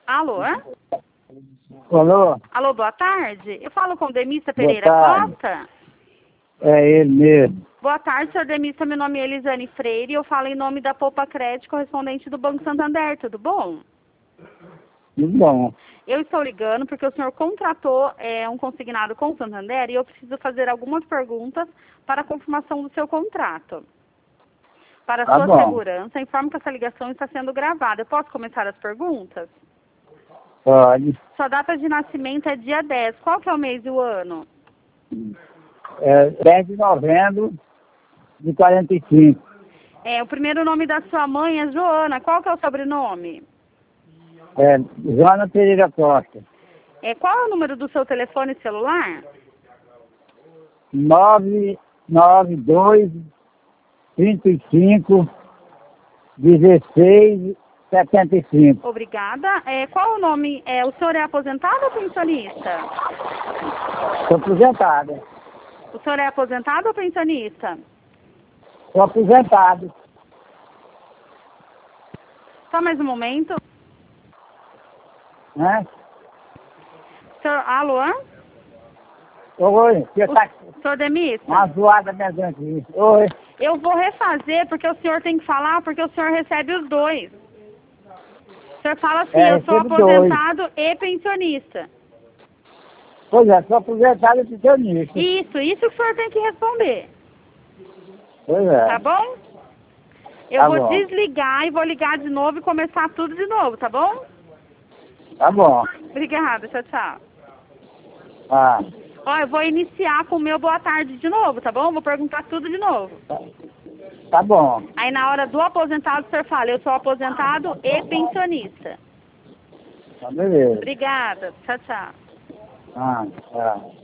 Alô? Alô? Alô, boa tarde. Eu falo com o Demista Boa Pereira tarde. Costa. É ele mesmo. Boa tarde, senhor Demista. Meu nome é Elisane Freire e eu falo em nome da Poupa Crédito, correspondente do Banco Santander. Tudo bom? Muito bom. Eu estou ligando porque o senhor contratou um consignado com o Santander e eu preciso fazer algumas perguntas para a confirmação do seu contrato. Para Tá sua bom. segurança, informo que essa ligação está sendo gravada. Eu posso começar as perguntas? Pode. Sua data de nascimento é dia 10. Qual que é o mês e o ano? 10 de novembro de 45. O primeiro nome da sua mãe é Joana. Qual que é o sobrenome? Joana Pereira Costa. Qual é o número do seu telefone celular? 992 35 16 75. Obrigada. Qual o nome? O senhor é aposentado ou pensionista? Estou aposentado. O senhor é aposentado ou pensionista? Estou aposentado. Só mais um momento. Né? Alô? Oi, você tá Senhor Demista? uma zoada mesmo aqui. Oi. Eu vou refazer porque o senhor tem que falar, porque o senhor recebe os dois. O senhor fala assim, eu sou recebo dois. aposentado e pensionista. Pois é, sou aposentado e pensionista. Isso que o senhor tem que responder. Pois é. Tá bom? Eu Tá vou bom. desligar e vou ligar de novo e começar tudo de novo, tá bom? Tá bom. Obrigada, tchau, tchau. Ah, Ó, eu vou iniciar com o meu boa tarde de novo, tá bom? Vou perguntar tudo de novo. tá bom. Aí na hora do aposentado, o senhor fala, eu sou aposentado e pensionista. Tá beleza. Obrigada, tchau, tchau. Ah, tá.